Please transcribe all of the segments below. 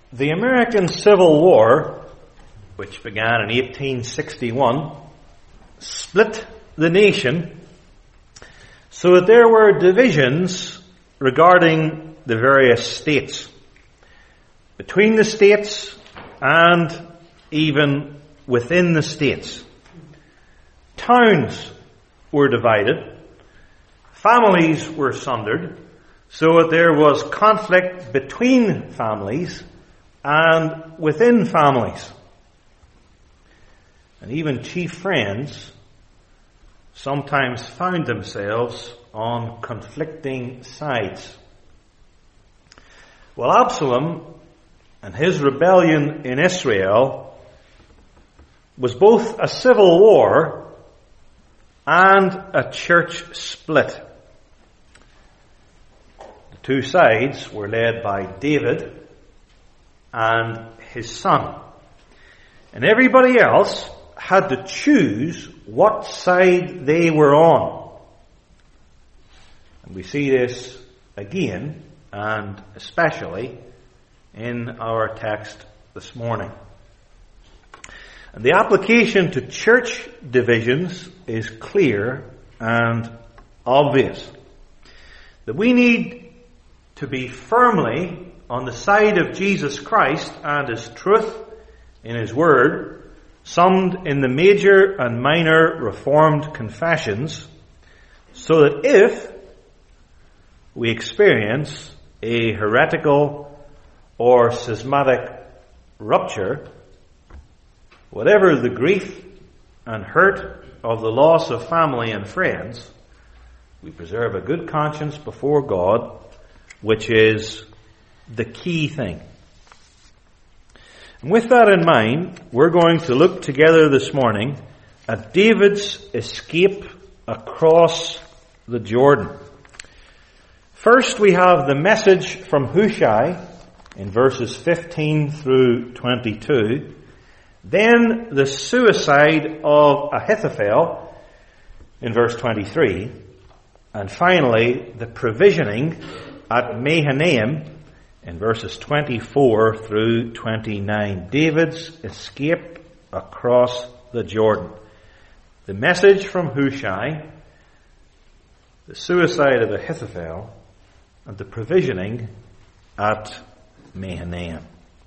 The American Civil War, which began in 1861, split the nation so that there were divisions regarding the various states, between the states and even within the states. Towns were divided, families were sundered, so that there was conflict between families and within families. And even chief friends sometimes found themselves on conflicting sides. Well, Absalom and his rebellion in Israel was both a civil war and a church split. The two sides were led by David and his son. And everybody else had to choose what side they were on. And we see this again, and especially in our text this morning. And the application to church divisions is clear and obvious. That we need to be firmly on the side of Jesus Christ and His truth in His Word, summed in the major and minor Reformed confessions, so that if we experience a heretical or schismatic rupture, whatever the grief and hurt of the loss of family and friends, we preserve a good conscience before God, which is the key thing. And with that in mind, we're going to look together this morning at David's escape across the Jordan. First, we have the message from Hushai in verses 15 through 22. Then the suicide of Ahithophel in verse 23. And finally, the provisioning at Mahanaim in verses 24 through 29. David's escape across the Jordan. The message from Hushai, the suicide of Ahithophel, and the provisioning at Mahanaim.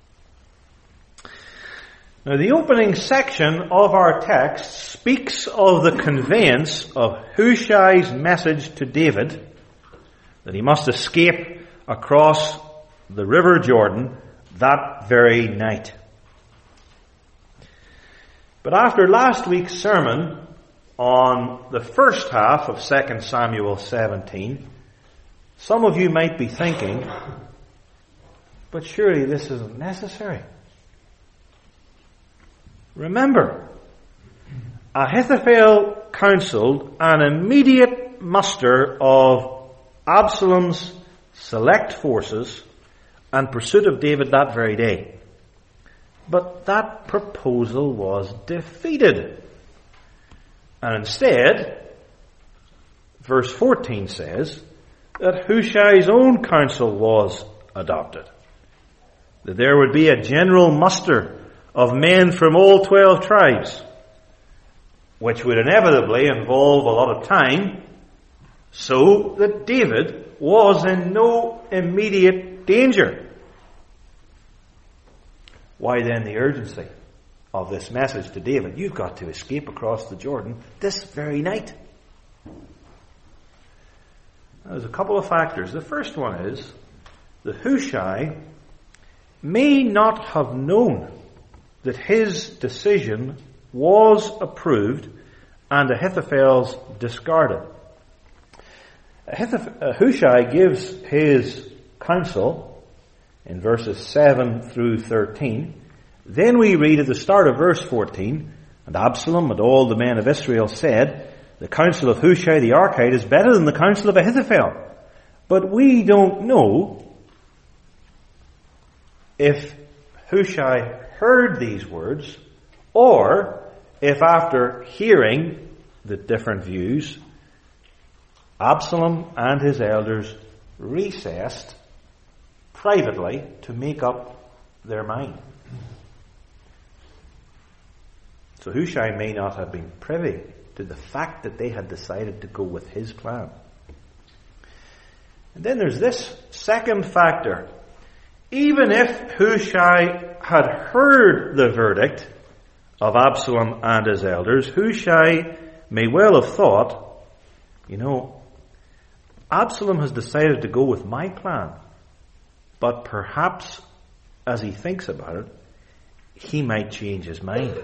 Now, the opening section of our text speaks of the conveyance of Hushai's message to David that he must escape across the river Jordan that very night. But after last week's sermon on the first half of 2 Samuel 17, some of you might be thinking, but surely this isn't necessary. Remember, Ahithophel counseled an immediate muster of Absalom's select forces and pursuit of David that very day. But that proposal was defeated. And instead, verse 14 says that Hushai's own counsel was adopted. That there would be a general muster of men from all 12 tribes, which would inevitably involve a lot of time, so that David was in no immediate danger. Why then the urgency of this message to David? You've got to escape across the Jordan this very night. There's a couple of factors. The first one is that Hushai may not have known that his decision was approved and Ahithophel's discarded. Hushai gives his counsel in verses 7 through 13. Then we read at the start of verse 14, and Absalom and all the men of Israel said, the counsel of Hushai the Archite is better than the counsel of Ahithophel. But we don't know if Hushai heard these words, or if after hearing the different views, Absalom and his elders recessed privately to make up their mind. So Hushai may not have been privy to the fact that they had decided to go with his plan. And then there's this second factor. Even if Hushai had heard the verdict of Absalom and his elders, Hushai may well have thought, Absalom has decided to go with my plan, but perhaps as he thinks about it, he might change his mind.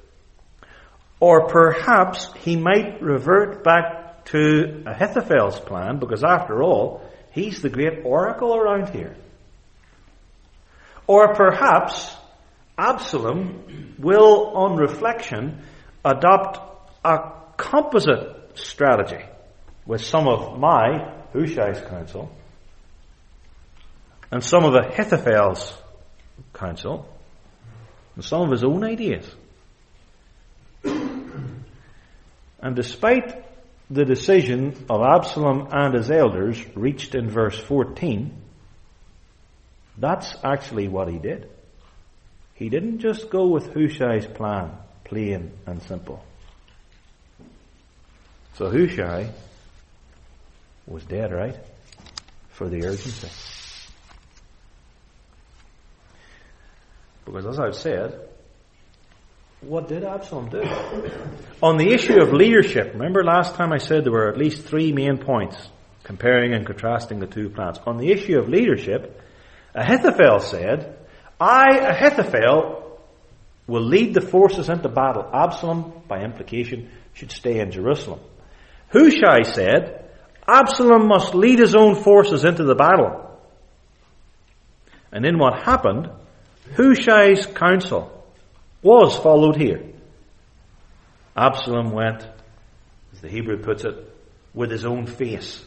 Or perhaps he might revert back to Ahithophel's plan, because after all, he's the great oracle around here. Or perhaps Absalom will, on reflection, adopt a composite strategy with some of my, Hushai's counsel, and some of Ahithophel's counsel, and some of his own ideas. And despite the decision of Absalom and his elders reached in verse 14, that's actually what he did. He didn't just go with Hushai's plan, plain and simple. So Hushai was dead right for the urgency. Because as I've said, what did Absalom do? On the issue of leadership, remember last time I said there were at least 3 main points, comparing and contrasting the two plans. On the issue of leadership, Ahithophel said, I, Ahithophel, will lead the forces into battle. Absalom, by implication, should stay in Jerusalem. Hushai said, Absalom must lead his own forces into the battle. And in what happened, Hushai's counsel was followed here. Absalom went, as the Hebrew puts it, with his own face.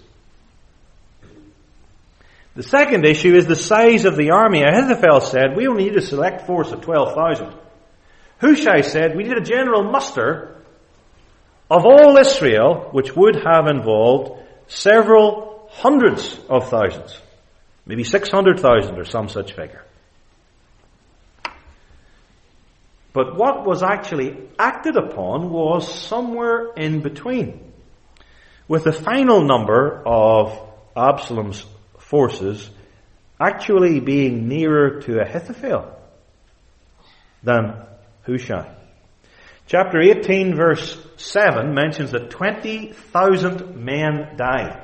The second issue is the size of the army. Ahithophel said, we only need a select force of 12,000. Hushai said, we need a general muster of all Israel, which would have involved several hundreds of thousands. Maybe 600,000 or some such figure. But what was actually acted upon was somewhere in between, with the final number of Absalom's forces actually being nearer to Ahithophel than Hushai. Chapter 18 verse 7 mentions that 20,000 men died.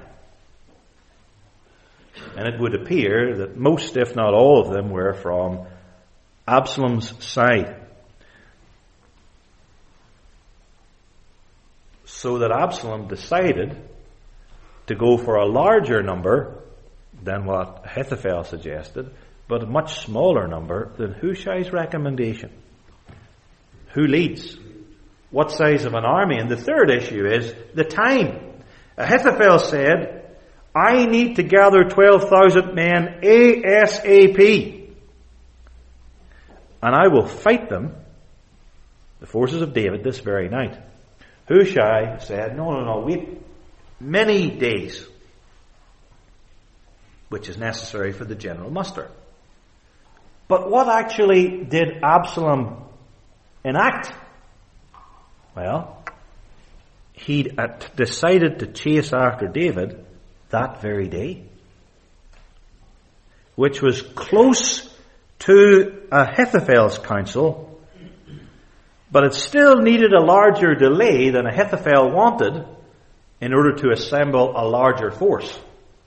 And it would appear that most, if not all of them, were from Absalom's side. So that Absalom decided to go for a larger number than what Ahithophel suggested, but a much smaller number than Hushai's recommendation. Who leads? What size of an army? And the third issue is the time. Ahithophel said, I need to gather 12,000 men ASAP. And I will fight them, the forces of David, this very night. Hushai said, no, wait many days, which is necessary for the general muster. But what actually did Absalom enact? Well, he decided to chase after David that very day, which was close to Ahithophel's counsel, but it still needed a larger delay than Ahithophel wanted in order to assemble a larger force.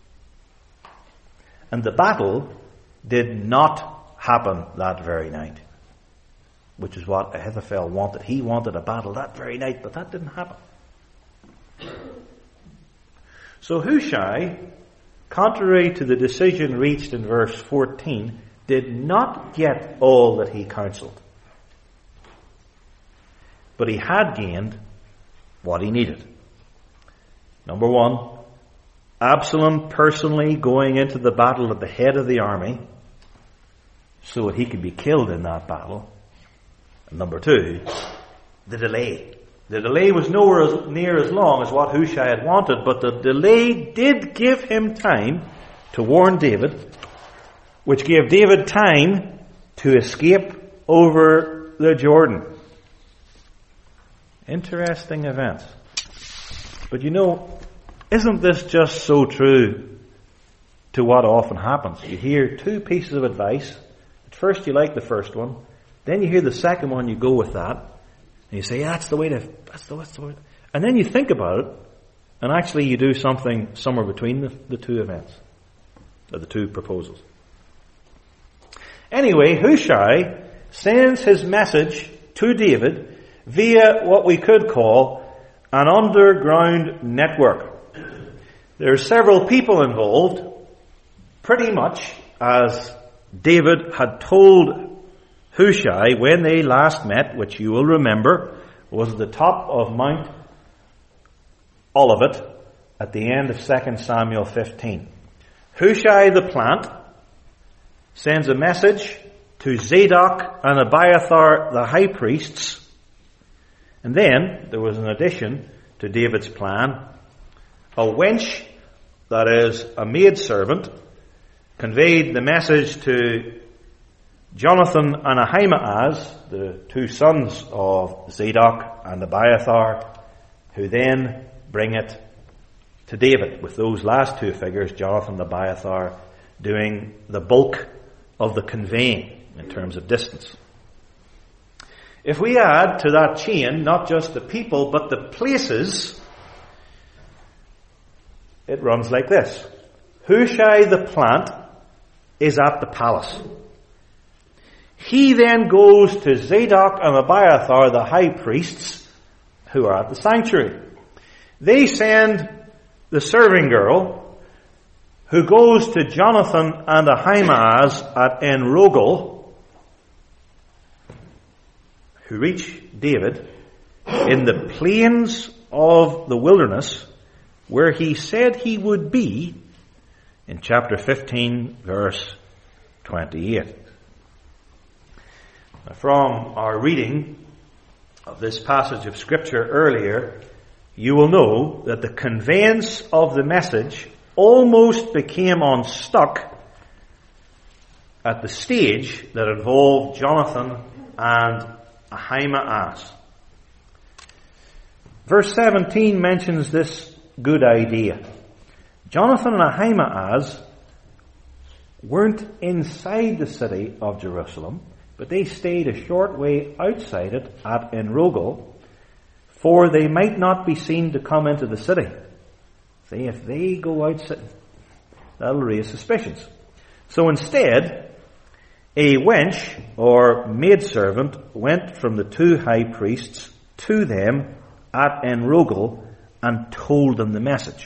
And the battle did not happen that very night, which is what Ahithophel wanted. He wanted a battle that very night, but that didn't happen. So Hushai, contrary to the decision reached in verse 14, did not get all that he counseled. But he had gained what he needed. Number one, Absalom personally going into the battle at the head of the army so that he could be killed in that battle. And number two, the delay. The delay was nowhere near as long as what Hushai had wanted, but the delay did give him time to warn David, which gave David time to escape over the Jordan. Interesting events. But isn't this just so true to what often happens? You hear two pieces of advice. At first you like the first one. Then you hear the second one, you go with that. And you say, yeah, that's the way. And then you think about it, and actually you do something somewhere between the two events, or the two proposals. Anyway, Hushai sends his message to David via what we could call an underground network. There are several people involved, pretty much as David had told Hushai when they last met, which you will remember was at the top of Mount Olivet at the end of 2 Samuel 15. Hushai the plant sends a message to Zadok and Abiathar the high priests. And then there was an addition to David's plan. A wench, that is a maidservant, conveyed the message to Jonathan and Ahimaaz, the two sons of Zadok and Abiathar, who then bring it to David, with those last two figures, Jonathan and Abiathar, doing the bulk of the conveying in terms of distance. If we add to that chain not just the people but the places, it runs like this. Hushai the plant is at the palace. He then goes to Zadok and Abiathar the high priests, who are at the sanctuary. They send the serving girl, who goes to Jonathan and Ahimaaz at En-Rogel, who reach David in the plains of the wilderness, where he said he would be in chapter 15, verse 28. Now, from our reading of this passage of Scripture earlier, you will know that the conveyance of the message almost became unstuck at the stage that involved Jonathan and Ahimaaz. Verse 17 mentions this good idea. Jonathan and Ahimaaz weren't inside the city of Jerusalem, but they stayed a short way outside it at En-Rogel, for they might not be seen to come into the city. See, if they go outside, that'll raise suspicions. So instead, a wench or maidservant went from the two high priests to them at En-Rogel and told them the message.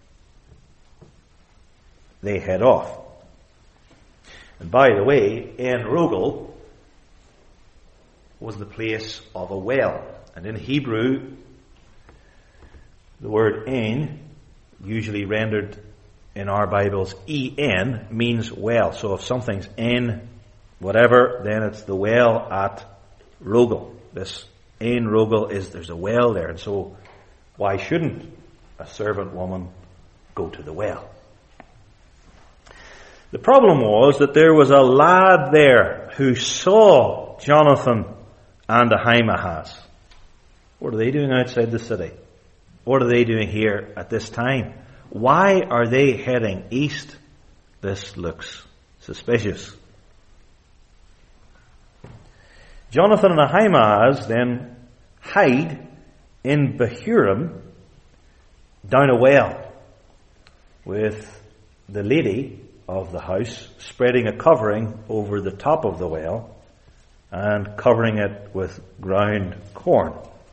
They head off. And by the way, En-Rogel was the place of a well. And in Hebrew, the word En, usually rendered in our Bibles En, means well. So if something's En whatever, then it's the well at Rogel. This En-Rogel there's a well there, and so why shouldn't a servant woman go to the well? The problem was that there was a lad there who saw Jonathan and Ahimaaz. What are they doing outside the city? What are they doing here at this time? Why are they heading east? This looks suspicious. Jonathan and Ahimaaz then hide in Bahurim down a well, with the lady of the house spreading a covering over the top of the well and covering it with ground corn.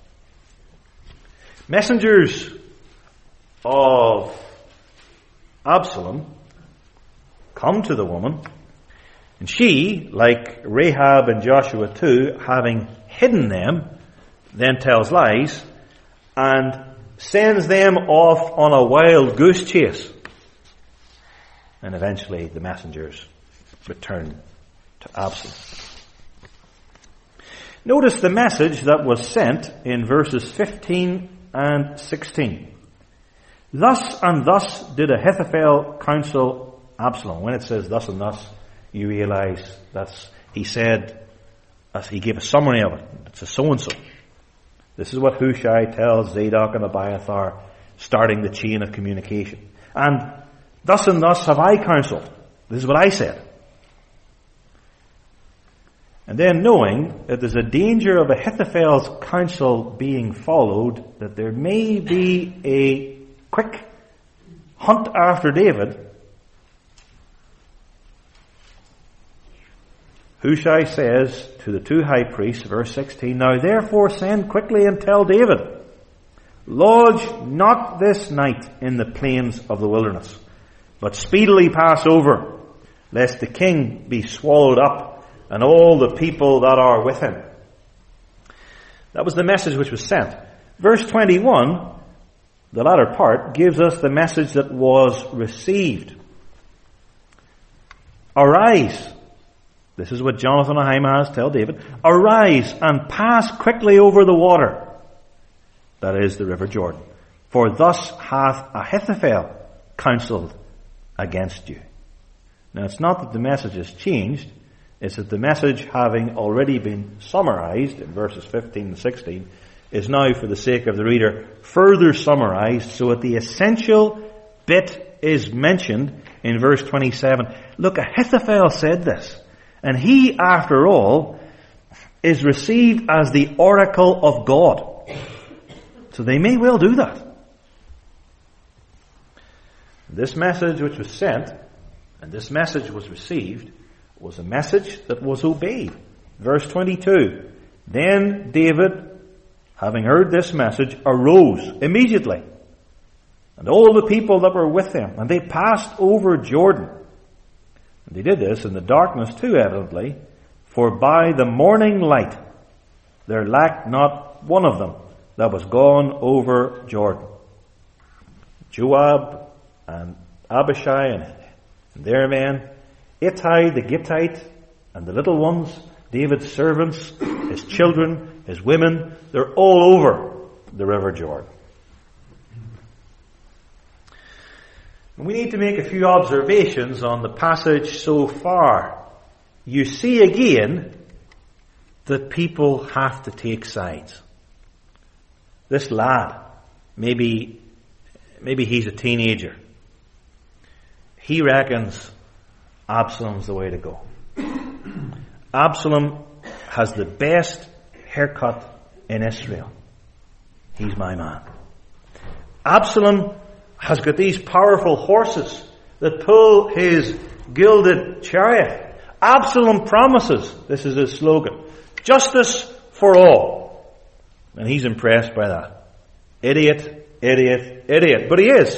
Messengers of Absalom come to the woman, and she, like Rahab and Joshua 2, having hidden them, then tells lies and sends them off on a wild goose chase. And eventually the messengers return to Absalom. Notice the message that was sent in verses 15 and 16. Thus and thus did Ahithophel counsel Absalom. When it says thus and thus, you realize that's he said, as he gave a summary of it, it's a so-and-so. This is what Hushai tells Zadok and Abiathar, starting the chain of communication. And thus have I counseled. This is what I said. And then knowing that there's a danger of Ahithophel's counsel being followed, that there may be a quick hunt after David, Hushai says to the two high priests, verse 16, "Now therefore send quickly and tell David, lodge not this night in the plains of the wilderness, but speedily pass over, lest the king be swallowed up, and all the people that are with him." That was the message which was sent. Verse 21, the latter part, gives us the message that was received. "Arise." This is what Jonathan and Ahimaaz tell David. "Arise and pass quickly over the water." That is the river Jordan. "For thus hath Ahithophel counseled against you." Now it's not that the message has changed. It's that the message, having already been summarized in verses 15 and 16, is now, for the sake of the reader, further summarized so that the essential bit is mentioned in verse 27. Look, Ahithophel said this. And he, after all, is received as the oracle of God. So they may well do that. This message which was sent, and this message was received, was a message that was obeyed. Verse 22, "Then David, having heard this message, arose immediately, and all the people that were with him, and they passed over Jordan." And they did this in the darkness too, evidently, for by the morning light there lacked not one of them that was gone over Jordan. Joab and Abishai and their men, Ittai the Gittite and the little ones, David's servants, his children, his women, they're all over the river Jordan. We need to make a few observations on the passage so far. You see again that people have to take sides. This lad, maybe he's a teenager. He reckons Absalom's the way to go. Absalom has the best haircut in Israel. He's my man. Absalom has got these powerful horses that pull his gilded chariot. Absalom promises, this is his slogan, justice for all. And he's impressed by that. Idiot, idiot, idiot. But he is.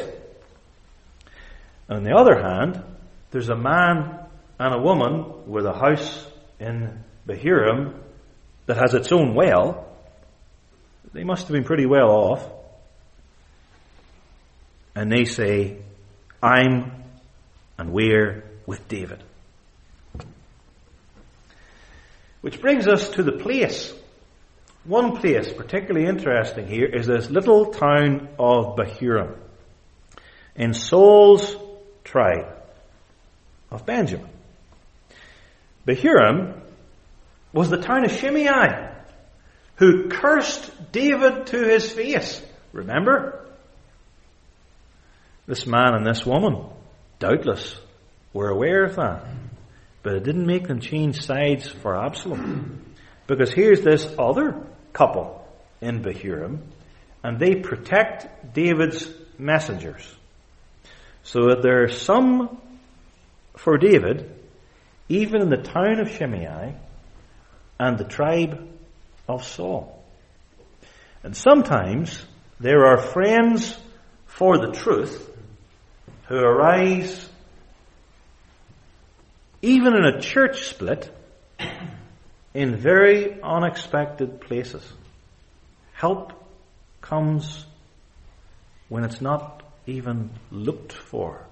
On the other hand, there's a man and a woman with a house in Bahurim that has its own well. They must have been pretty well off. And they say, I'm and we're with David. Which brings us to the place. One place particularly interesting here is this little town of Bahurim in Saul's tribe of Benjamin. Bahurim was the town of Shimei, who cursed David to his face. Remember? This man and this woman, doubtless, were aware of that. But it didn't make them change sides for Absalom. Because here's this other couple in Bahurim, and they protect David's messengers. So that there are some for David, even in the town of Shimei and the tribe of Saul. And sometimes there are friends for the truth who arise even in a church split in very unexpected places. Help comes when it's not even looked for.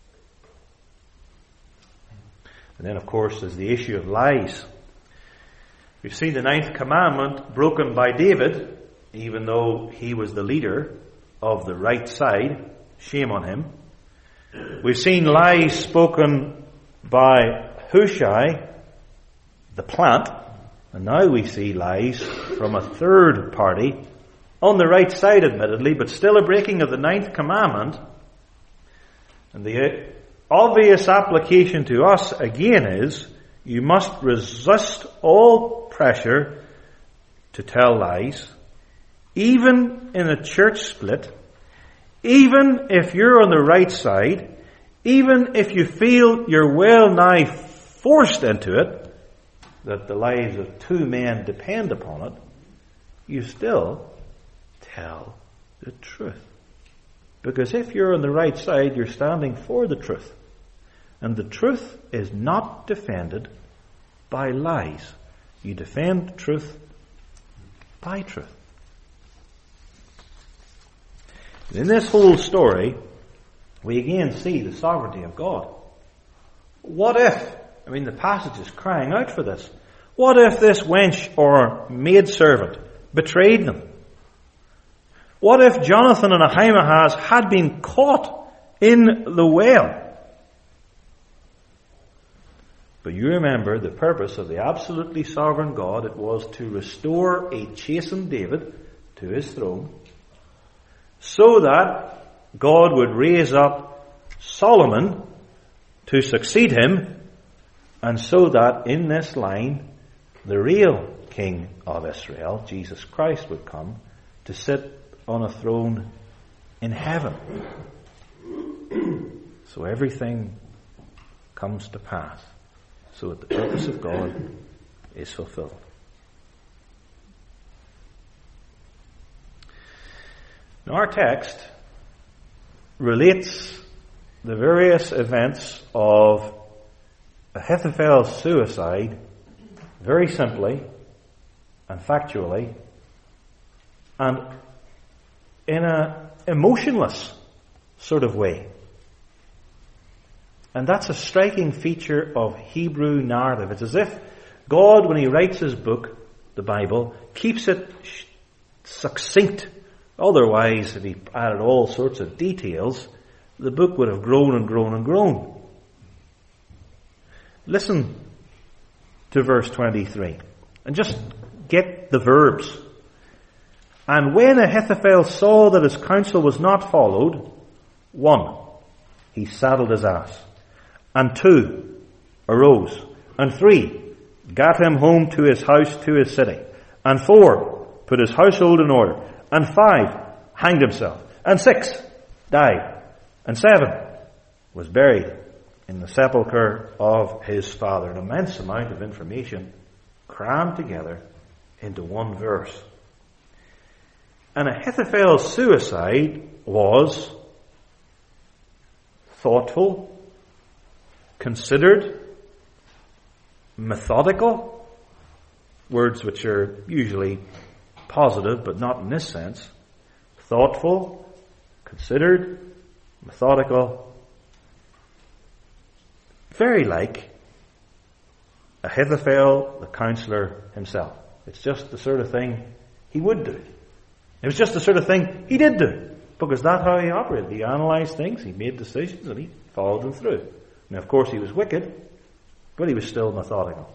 And then, of course, there's the issue of lies. We've seen the 9th commandment broken by David, even though he was the leader of the right side. Shame on him. We've seen lies spoken by Hushai, the plant, and now we see lies from a third party, on the right side admittedly, but still a breaking of the 9th commandment. And the obvious application to us again is, you must resist all pressure to tell lies, even in a church split, even if you're on the right side, even if you feel you're well nigh forced into it, that the lives of 2 men depend upon it, you still tell the truth. Because if you're on the right side, you're standing for the truth. And the truth is not defended by lies. You defend truth by truth. In this whole story, we again see the sovereignty of God. What if, the passage is crying out for this. What if this wench or maidservant betrayed them? What if Jonathan and Ahimaaz had been caught in the well? But you remember the purpose of the absolutely sovereign God. It was to restore a chastened David to his throne, so that God would raise up Solomon to succeed him, and so that in this line the real King of Israel, Jesus Christ, would come to sit on a throne in heaven. So everything comes to pass, so that the purpose of God is fulfilled. Now our text relates the various events of Ahithophel's suicide very simply and factually, and in an emotionless sort of way. And that's a striking feature of Hebrew narrative. It's as if God, when he writes his book, the Bible, keeps it succinct. Otherwise, if he added all sorts of details, the book would have grown and grown and grown. Listen to verse 23 and just get the verbs. And when Ahithophel saw that his counsel was not followed, 1, he saddled his ass, and 2, arose, and 3, gat him home to his house, to his city, and 4, put his household in order, and 5, hanged himself, and 6, died, and 7, was buried in the sepulchre of his father. An immense amount of information crammed together into one verse. And Ahithophel's suicide was thoughtful, considered, methodical, words which are usually positive but not in this sense. Thoughtful, considered, methodical, very like Ahithophel, the counselor himself. It's just the sort of thing he would do. It was just the sort of thing he did do, because that's how he operated. He analysed things, he made decisions, and he followed them through. Now, of course, he was wicked, but he was still methodical.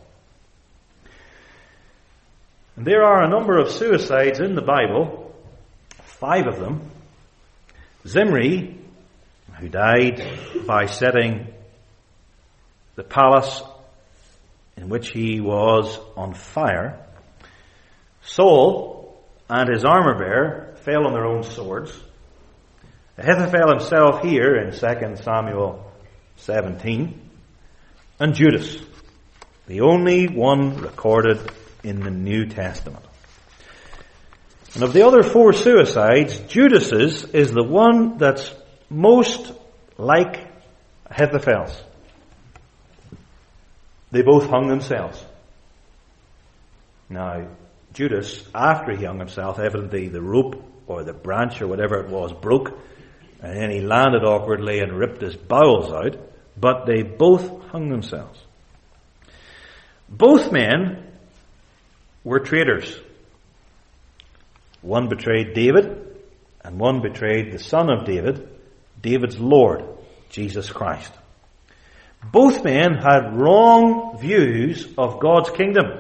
And there are a number of suicides in the Bible, 5 of them. Zimri, who died by setting the palace in which he was on fire. Saul and his armor bearer fell on their own swords. Ahithophel himself here in 2 Samuel 17. And Judas, the only one recorded in the New Testament. And of the other 4 suicides, Judas's is the one that's most like Ahithophel's. They both hung themselves. Now, Judas, after he hung himself, evidently the rope or the branch or whatever it was broke, and then he landed awkwardly and ripped his bowels out, but they both hung themselves. Both men were traitors. One betrayed David, and one betrayed the son of David, David's Lord, Jesus Christ. Both men had wrong views of God's kingdom.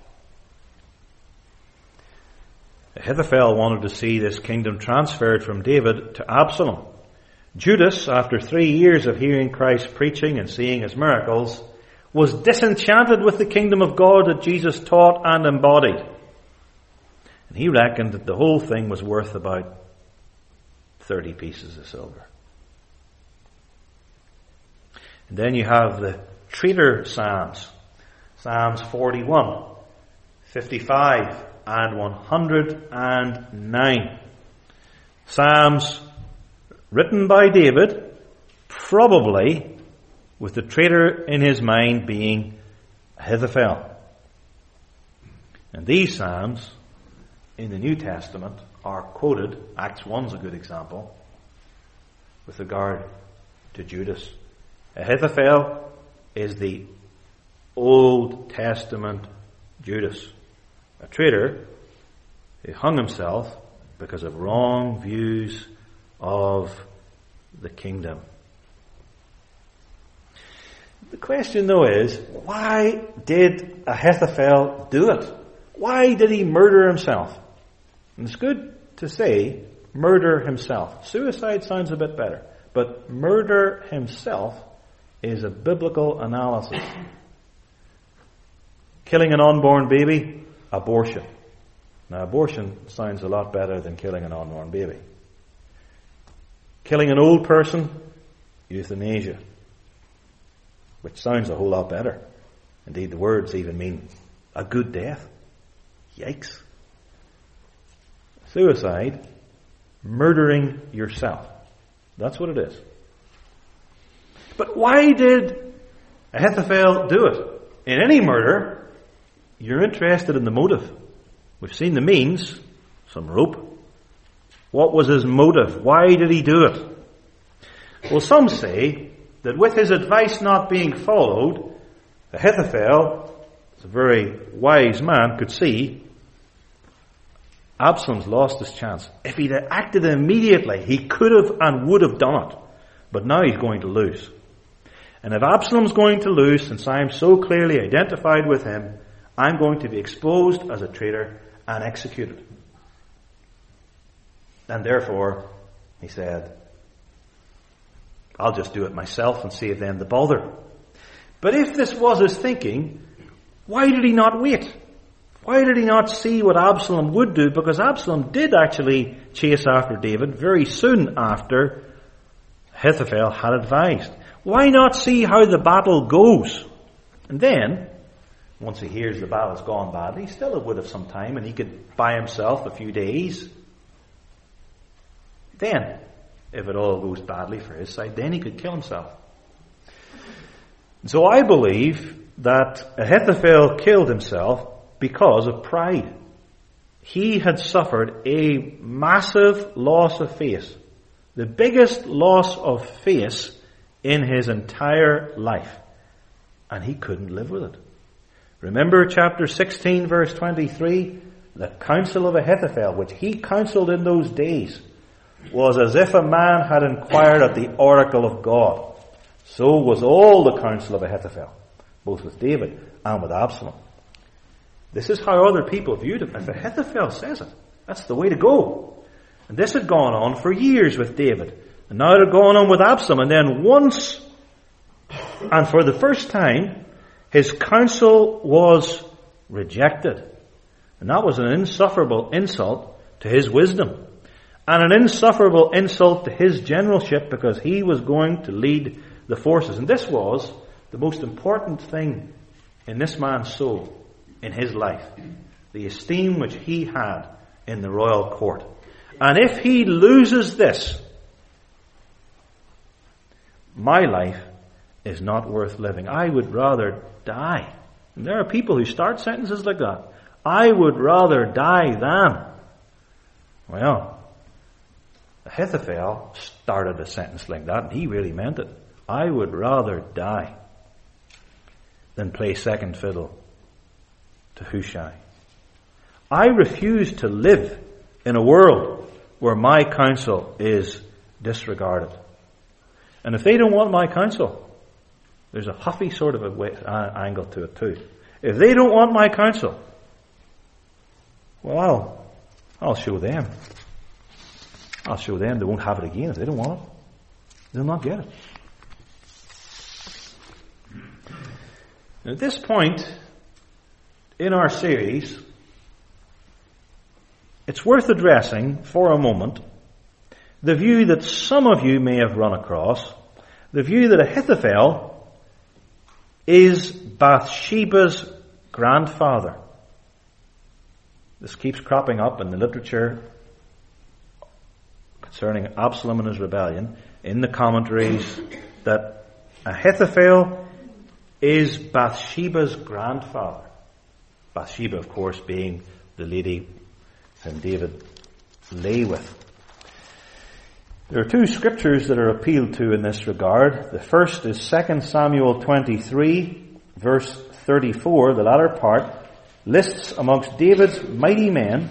Ahithophel wanted to see this kingdom transferred from David to Absalom. Judas, after 3 years of hearing Christ preaching and seeing his miracles, was disenchanted with the kingdom of God that Jesus taught and embodied. And he reckoned that the whole thing was worth about 30 pieces of silver. And then you have the traitor Psalms. Psalms 41, 55, and 109. Psalms written by David, probably with the traitor in his mind being Ahithophel. And these Psalms in the New Testament are quoted, Acts 1's a good example, with regard to Judas. Ahithophel is the Old Testament Judas, a traitor who hung himself because of wrong views of the kingdom. The question, though, is, why did Ahithophel do it? Why did he murder himself? And it's good to say murder himself. Suicide sounds a bit better, but murder himself is a biblical analysis. Killing an unborn baby, abortion. Now, abortion sounds a lot better than killing an unborn baby. Killing an old person, euthanasia, which sounds a whole lot better. Indeed, the words even mean a good death. Yikes. Suicide, murdering yourself. That's what it is. But why did Ahithophel do it? In any murder, you're interested in the motive. We've seen the means, some rope. What was his motive? Why did he do it? Well, some say that with his advice not being followed, Ahithophel, as a very wise man, could see Absalom's lost his chance. If he'd acted immediately, he could have and would have done it. But now he's going to lose. And if Absalom's going to lose, since I'm so clearly identified with him, I'm going to be exposed as a traitor and executed. And therefore, he said, I'll just do it myself and save them the bother. But if this was his thinking, why did he not wait? Why did he not see what Absalom would do? Because Absalom did actually chase after David very soon after Ahithophel had advised. Why not see how the battle goes? And then, once he hears the battle's gone badly, still it would have some time and he could buy himself a few days. Then, if it all goes badly for his side, then he could kill himself. So I believe that Ahithophel killed himself because of pride. He had suffered a massive loss of face. The biggest loss of face in his entire life. And he couldn't live with it. Remember chapter 16 verse 23? The counsel of Ahithophel, which he counseled in those days, was as if a man had inquired at the oracle of God. So was all the counsel of Ahithophel, both with David and with Absalom. This is how other people viewed him. If Ahithophel says it, that's the way to go. And this had gone on for years with David. And now it had gone on with Absalom. And then once, and for the first time, his counsel was rejected. And that was an insufferable insult to his wisdom. And an insufferable insult to his generalship, because he was going to lead the forces. And this was the most important thing in this man's soul, in his life. The esteem which he had in the royal court. And if he loses this, my life is not worth living. I would rather die. And there are people who start sentences like that. I would rather die than. Well, Ahithophel started a sentence like that, and he really meant it. I would rather die than play second fiddle to Hushai. I refuse to live in a world where my counsel is disregarded. And if they don't want my counsel, There's a huffy sort of angle to it too. If they don't want my counsel, well, I'll show them. I'll show them they won't have it again. If they don't want it, they'll not get it. At this point in our series, it's worth addressing for a moment the view that some of you may have run across, the view that Ahithophel is Bathsheba's grandfather. This keeps cropping up in the literature concerning Absalom and his rebellion, in the commentaries, that Ahithophel is Bathsheba's grandfather. Bathsheba, of course, being the lady whom David lay with. There are two scriptures that are appealed to in this regard. The first is 2 Samuel 23, verse 34. The latter part lists amongst David's mighty men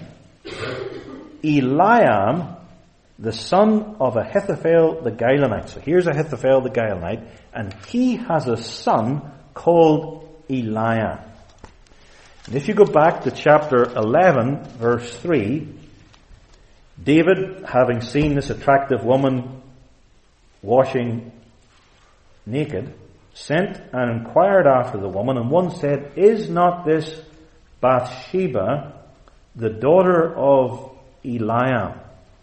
Eliam, the son of Ahithophel the Gilonite. So here's Ahithophel the Gilonite, and he has a son called Eliam. And if you go back to chapter 11, verse 3, David, having seen this attractive woman washing naked, sent and inquired after the woman, and one said, "Is not this Bathsheba, the daughter of Eliam?"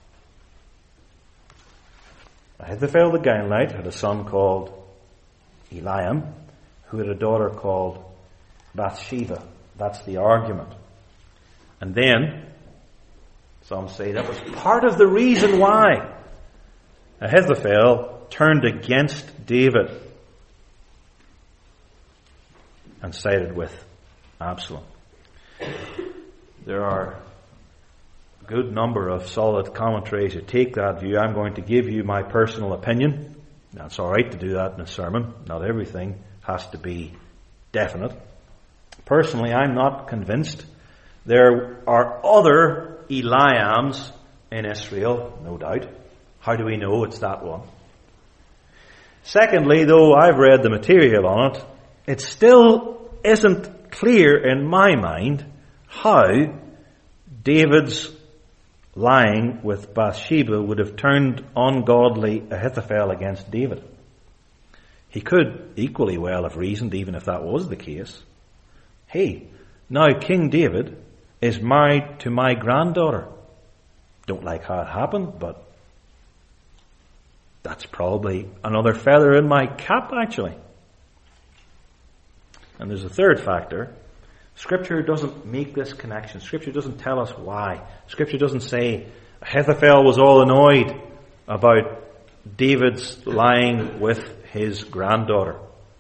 Ahithophel the Gilonite had a son called Eliam, who had a daughter called Bathsheba. That's the argument. And then, some say that was part of the reason why Ahithophel turned against David and sided with Absalom. There are a good number of solid commentaries who take that view. I'm going to give you my personal opinion. Now, it's all right to do that in a sermon. Not everything has to be definite. Personally, I'm not convinced. There are other Eliams in Israel, no doubt. How do we know it's that one? Secondly, though I've read the material on it, it still isn't clear in my mind how David's lying with Bathsheba would have turned ungodly Ahithophel against David. He could equally well have reasoned, even if that was the case, hey, now King David is married to my granddaughter. Don't like how it happened, but that's probably another feather in my cap, actually. And there's a third factor. Scripture doesn't make this connection. Scripture doesn't tell us why. Scripture doesn't say Ahithophel was all annoyed about David's lying with his granddaughter.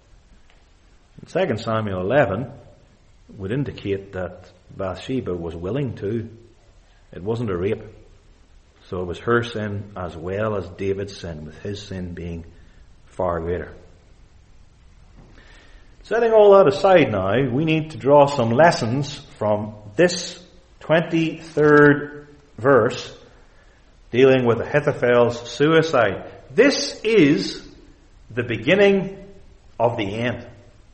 2 Samuel 11 would indicate that Bathsheba was willing to. It wasn't a rape. So it was her sin as well as David's sin, with his sin being far greater. Setting all that aside now, we need to draw some lessons from this 23rd verse dealing with Ahithophel's suicide. This is the beginning of the end.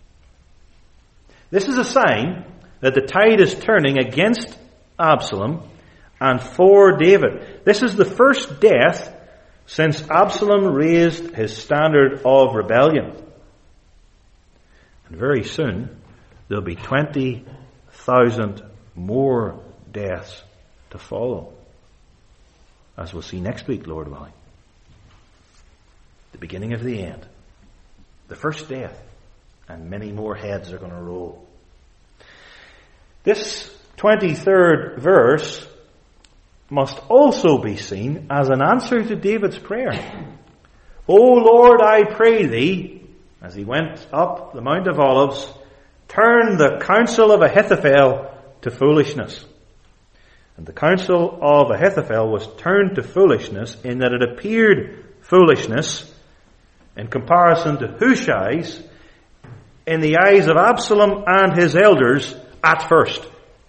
This is a sign that the tide is turning against Absalom and for David. This is the first death since Absalom raised his standard of rebellion. And very soon, there'll be 20,000 more deaths to follow. As we'll see next week, Lord willing. The beginning of the end. The first death. And many more heads are going to roll. This 23rd verse must also be seen as an answer to David's prayer. O Lord, I pray thee, as he went up the Mount of Olives, turn the counsel of Ahithophel to foolishness. And the counsel of Ahithophel was turned to foolishness in that it appeared foolishness in comparison to Hushai's in the eyes of Absalom and his elders at first.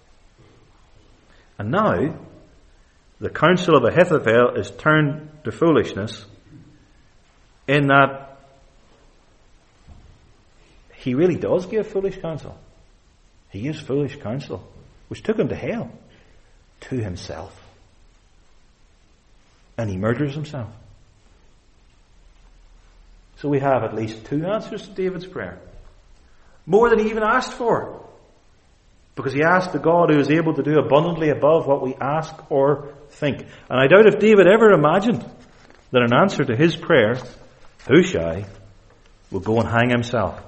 And now, the counsel of Ahithophel is turned to foolishness in that he really does give foolish counsel. He gives foolish counsel, which took him to hell, to himself. And he murders himself. So we have at least 2 answers to David's prayer. More than he even asked for. Because he asked the God who is able to do abundantly above what we ask or think. And I doubt if David ever imagined that in answer to his prayer, Hushai will go and hang himself.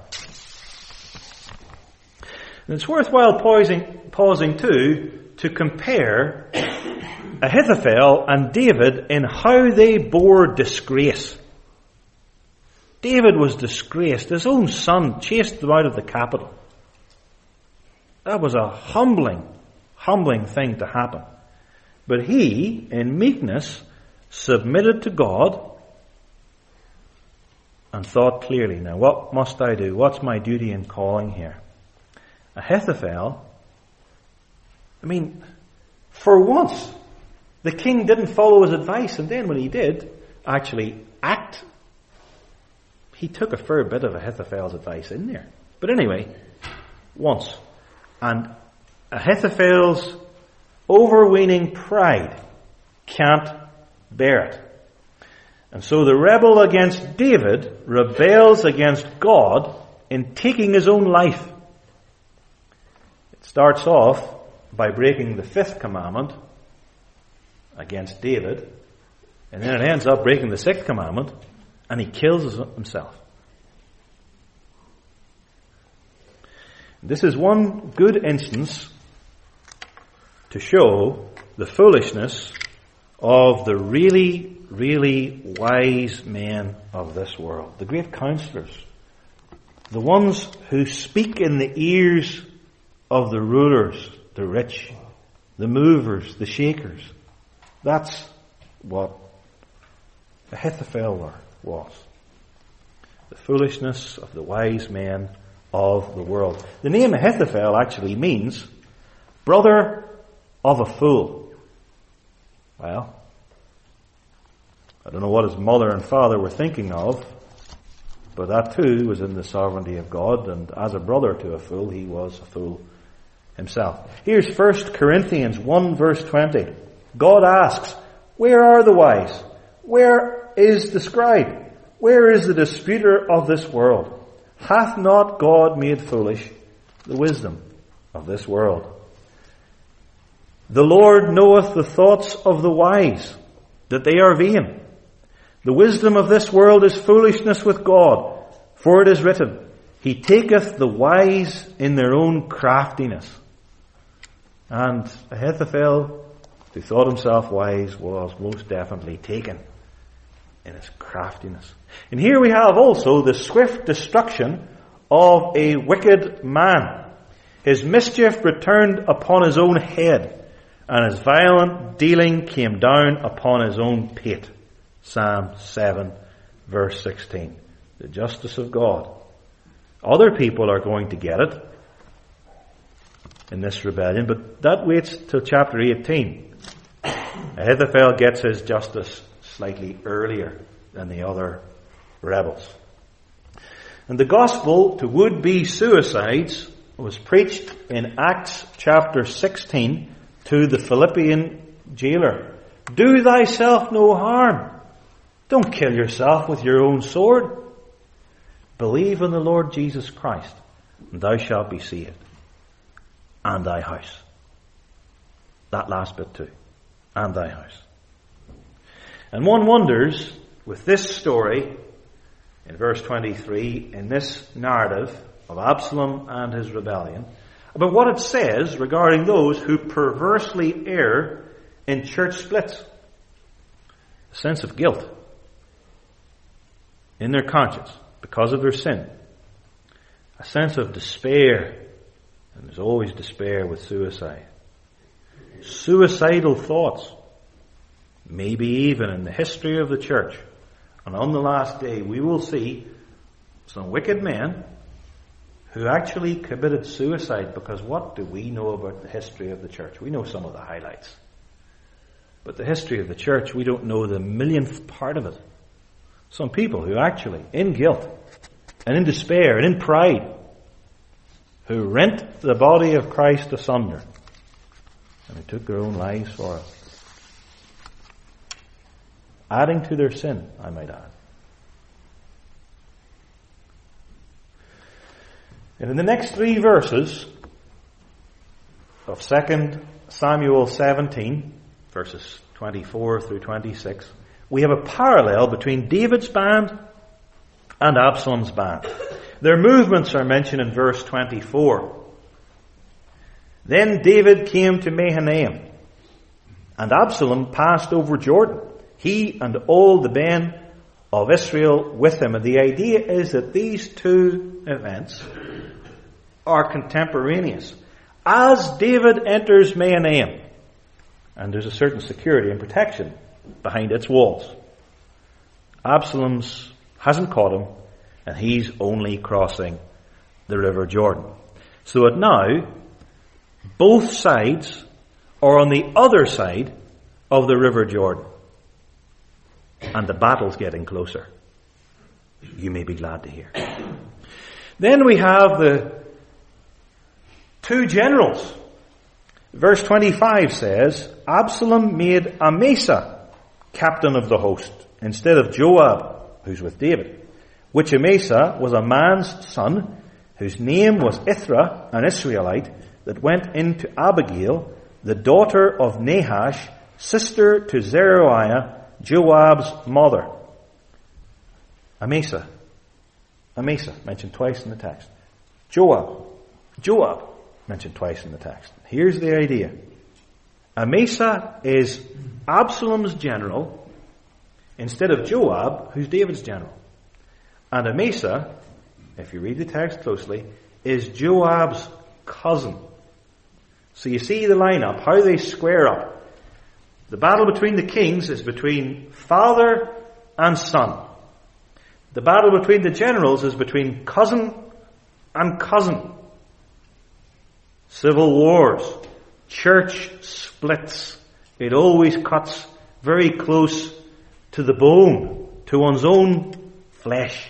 And it's worthwhile pausing too to compare Ahithophel and David in how they bore disgrace. David was disgraced. His own son chased him out of the capital. That was a humbling thing to happen. But he, in meekness, submitted to God and thought clearly, now what must I do? What's my duty and calling here? Ahithophel, for once, the king didn't follow his advice, and then when he did actually act, he took a fair bit of Ahithophel's advice in there. But anyway, once. And Ahithophel's overweening pride can't bear it. And so the rebel against David rebels against God in taking his own life. It starts off by breaking the 5th commandment against David, and then it ends up breaking the 6th commandment, and he kills himself. This is one good instance to show the foolishness of the really, really wise men of this world. The great counselors. The ones who speak in the ears of the rulers, the rich, the movers, the shakers. That's what Ahithophel was. The foolishness of the wise men of the world. The name Ahithophel actually means brother of a fool. Well, I don't know what his mother and father were thinking of, but that too was in the sovereignty of God, and as a brother to a fool, he was a fool himself. Here's 1 Corinthians 1 verse 20. God asks, where are the wise? Where is the scribe? Where is the disputer of this world? Hath not God made foolish the wisdom of this world? The Lord knoweth the thoughts of the wise, that they are vain. The wisdom of this world is foolishness with God, for it is written, He taketh the wise in their own craftiness. And Ahithophel, who thought himself wise, was most definitely taken in his craftiness. And here we have also the swift destruction of a wicked man. His mischief returned upon his own head, and his violent dealing came down upon his own pate. Psalm 7 verse 16. The justice of God. Other people are going to get it in this rebellion, but that waits till chapter 18. Ahithophel gets his justice slightly earlier than the other rebels. And the gospel to would-be suicides was preached in Acts chapter 16 to the Philippian jailer. Do thyself no harm. Don't kill yourself with your own sword. Believe in the Lord Jesus Christ, and thou shalt be saved, and thy house. That last bit too. And thy house. And one wonders, with this story, in verse 23, in this narrative of Absalom and his rebellion, about what it says regarding those who perversely err in church splits. A sense of guilt in their conscience because of their sin. A sense of despair, and there's always despair with suicide. Suicidal thoughts, maybe even in the history of the church. And on the last day we will see some wicked men who actually committed suicide, because what do we know about the history of the church? We know some of the highlights. But the history of the church, we don't know the millionth part of it. Some people who actually, in guilt and in despair and in pride, who rent the body of Christ asunder, and who took their own lives for it. Adding to their sin, I might add. And in the next 3 verses of 2 Samuel 17, verses 24 through 26, we have a parallel between David's band and Absalom's band. Their movements are mentioned in verse 24. Then David came to Mahanaim, and Absalom passed over Jordan, he and all the men of Israel with him. And the idea is that these 2 events are contemporaneous. As David enters Mahanaim, and there's a certain security and protection behind its walls, Absalom hasn't caught him, and he's only crossing the river Jordan. So that now, both sides are on the other side of the river Jordan. And the battle's getting closer. You may be glad to hear. Then we have the 2 generals. Verse 25 says, Absalom made Amasa captain of the host, instead of Joab, who's with David. Which Amasa was a man's son, whose name was Ithra, an Israelite, that went into Abigail, the daughter of Nahash, sister to Zeruiah, Joab's mother. Amasa, mentioned twice in the text. Joab, mentioned twice in the text. Here's the idea. Amasa is Absalom's general instead of Joab, who's David's general. And Amasa, if you read the text closely, is Joab's cousin. So you see the lineup, how they square up. The battle between the kings is between father and son. The battle between the generals is between cousin and cousin. Civil wars, church splits. It always cuts very close to the bone, to one's own flesh.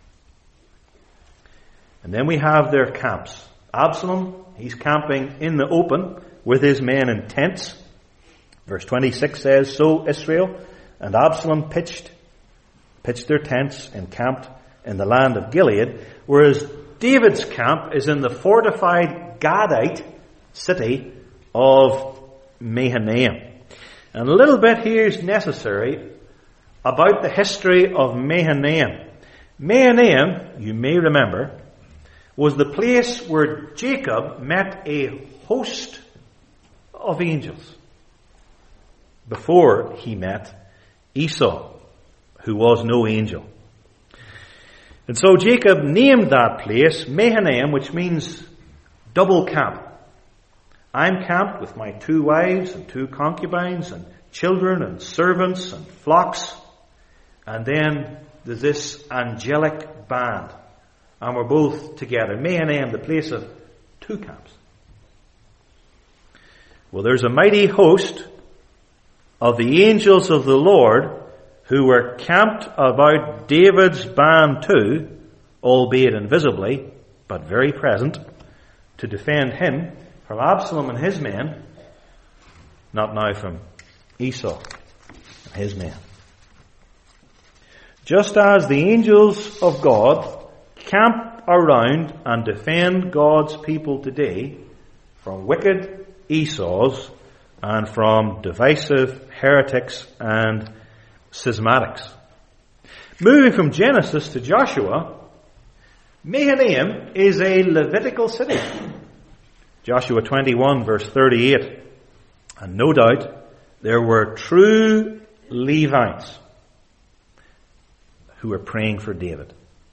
And then we have their camps. Absalom, he's camping in the open with his men in tents. Verse 26 says, So Israel and Absalom pitched their tents and camped in the land of Gilead, whereas David's camp is in the fortified Gadite city of Mahanaim. And a little bit here is necessary about the history of Mahanaim. Mahanaim, you may remember, was the place where Jacob met a host of angels before he met Esau, who was no angel. And so Jacob named that place Mahanaim, which means double camp. I'm camped with my 2 wives and 2 concubines and children and servants and flocks. And then there's this angelic band. And we're both together. Mahanaim, the place of 2 camps. Well, there's a mighty host of the angels of the Lord who were camped about David's band too, albeit invisibly, but very present, to defend him from Absalom and his men, not now from Esau and his men. Just as the angels of God camp around and defend God's people today from wicked Esau's and from divisive heretics and schismatics. Moving from Genesis to Joshua, Mahanaim is a Levitical city. Joshua 21 verse 38. And no doubt there were true Levites who were praying for David.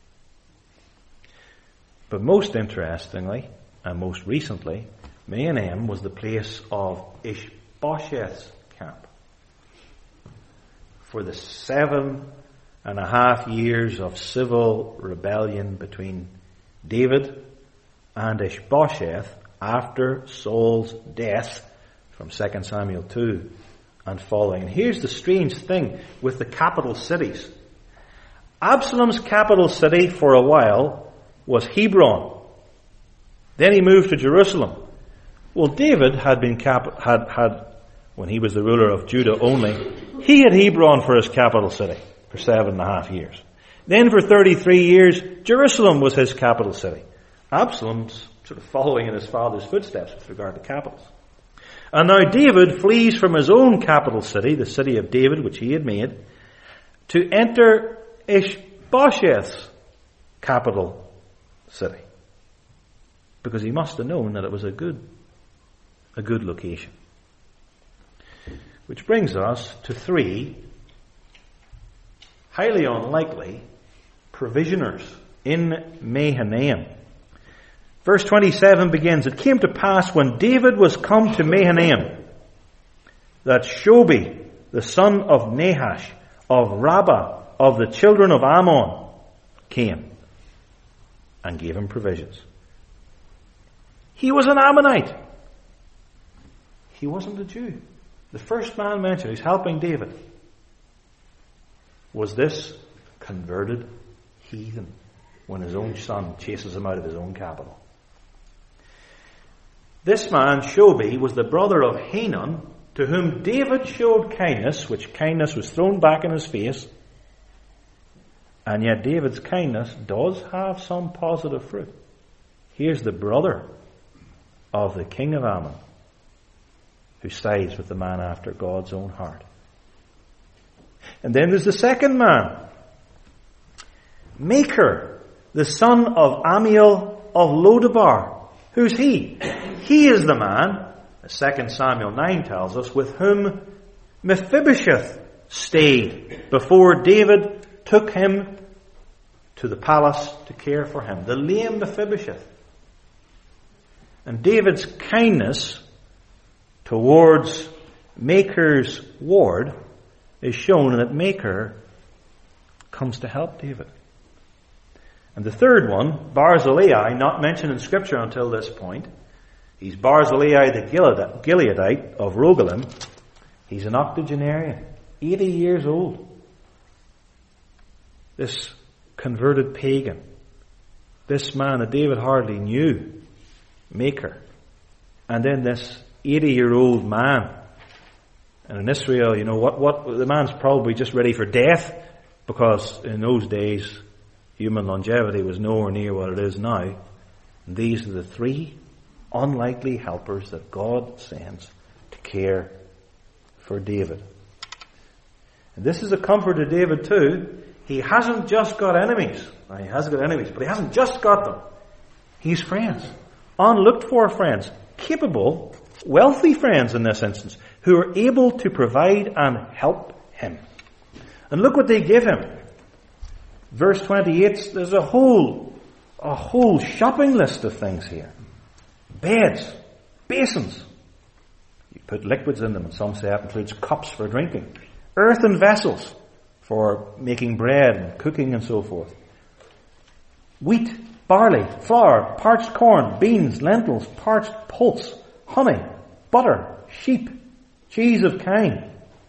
But most interestingly, and most recently, Mahanaim was the place of Ishbosheth's camp. For the 7.5 years of civil rebellion between David and Ishbosheth after Saul's death from 2 Samuel 2 and following. And here's the strange thing with the capital cities. Absalom's capital city for a while was Hebron. Then he moved to Jerusalem. Well, David had when he was the ruler of Judah only, he had Hebron for his capital city for 7.5 years. Then for 33 years, Jerusalem was his capital city. Absalom's sort of following in his father's footsteps with regard to capitals. And now David flees from his own capital city, the city of David, which he had made, to enter Ishbosheth's capital city. Because he must have known that it was a good location. Which brings us to 3 highly unlikely provisioners in Mahanaim. Verse 27 begins, "It came to pass when David was come to Mahanaim, that Shobi, the son of Nahash, of Rabbah, of the children of Ammon, came and gave him provisions." He was an Ammonite. He wasn't a Jew. The first man mentioned who's helping David was this converted heathen when his own son chases him out of his own capital. This man, Shobi, was the brother of Hanun, to whom David showed kindness, which kindness was thrown back in his face. And yet David's kindness does have some positive fruit. Here's the brother of the king of Ammon, who sides with the man after God's own heart. And then there's the second man, Makir, the son of Amiel of Lodabar. Who's he? He is the man, as 2 Samuel 9 tells us, with whom Mephibosheth stayed before David took him to the palace to care for him. The lame Mephibosheth. And David's kindness towards Makir's ward is shown in that Makir comes to help David. And the third one, Barzillai, not mentioned in Scripture until this point. He's Barzillai the Gileadite of Rogelim. He's an octogenarian, 80 years old. This converted pagan. This man that David hardly knew, Makir. And then this 80-year-old man. And in Israel, you know, what the man's probably just ready for death, because in those days human longevity was nowhere near what it is now. And these are the 3 unlikely helpers that God sends to care for David. And this is a comfort to David too. He hasn't just got enemies. Now, he has got enemies, but he hasn't just got them. He's friends. Unlooked for friends. Capable, wealthy friends in this instance, who are able to provide and help him. And look what they give him. Verse 28, there's a whole shopping list of things here. Beds, basins. You put liquids in them, and some say that includes cups for drinking. Earthen vessels for making bread and cooking and so forth. Wheat, barley, flour, parched corn, beans, lentils, parched pulse, honey, butter, sheep, cheese of kine.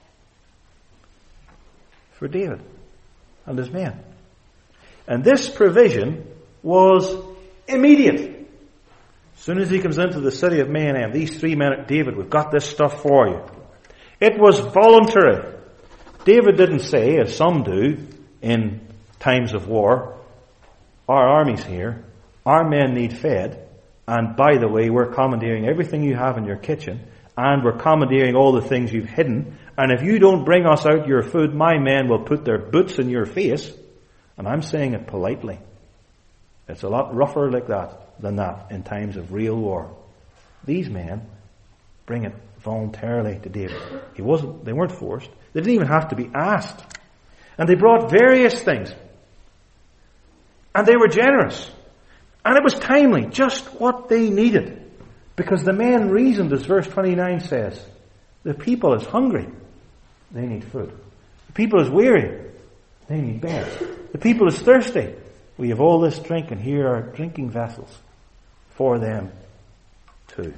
For David and his men. And this provision was immediate. As soon as he comes into the city of Mahanaim, these 3 men, David, we've got this stuff for you. It was voluntary. David didn't say, as some do in times of war, our army's here, our men need fed, and by the way, we're commandeering everything you have in your kitchen, and we're commandeering all the things you've hidden, and if you don't bring us out your food, my men will put their boots in your face. And I'm saying it politely. It's a lot rougher than that in times of real war. These men bring it voluntarily to David. They weren't forced. They didn't even have to be asked. And they brought various things. And they were generous. And it was timely, just what they needed. Because the men reasoned, as verse 29 says, the people is hungry. They need food. The people is weary. They need beds. The people is thirsty. We have all this drink, and here are drinking vessels for them too.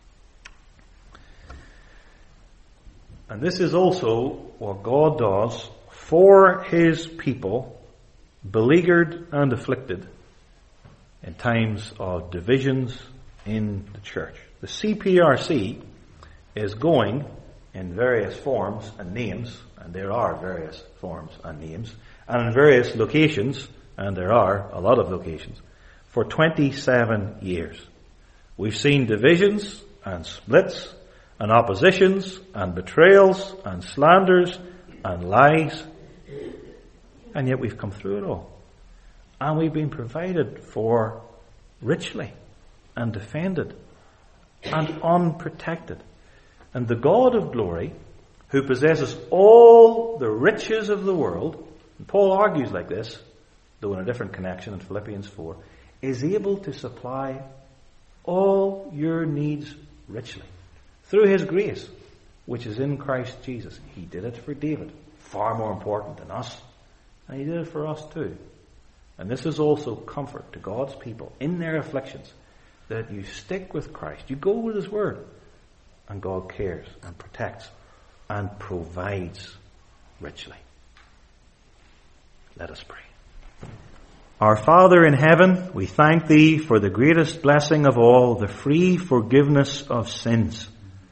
And this is also what God does for his people, beleaguered and afflicted in times of divisions in the church. The CPRC is going in various forms and names, and there are various forms and names, and in various locations, and there are a lot of locations, for 27 years. We've seen divisions and splits and oppositions and betrayals and slanders and lies, and yet we've come through it all. And we've been provided for richly and defended and unprotected. And the God of glory, who possesses all the riches of the world, and Paul argues like this, though in a different connection in Philippians 4, is able to supply all your needs richly through his grace, which is in Christ Jesus. He did it for David, far more important than us, and he did it for us too. And this is also comfort to God's people in their afflictions, that you stick with Christ, you go with his word, and God cares and protects and provides richly. Let us pray. Our Father in heaven, we thank thee for the greatest blessing of all, the free forgiveness of sins,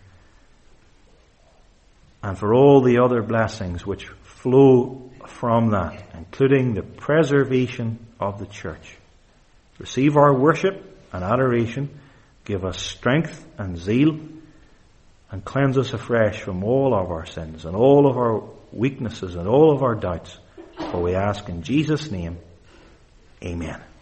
and for all the other blessings which flow from that, including the preservation of the church. Receive our worship and adoration, give us strength and zeal, and cleanse us afresh from all of our sins and all of our weaknesses and all of our doubts. For we ask in Jesus' name, amen.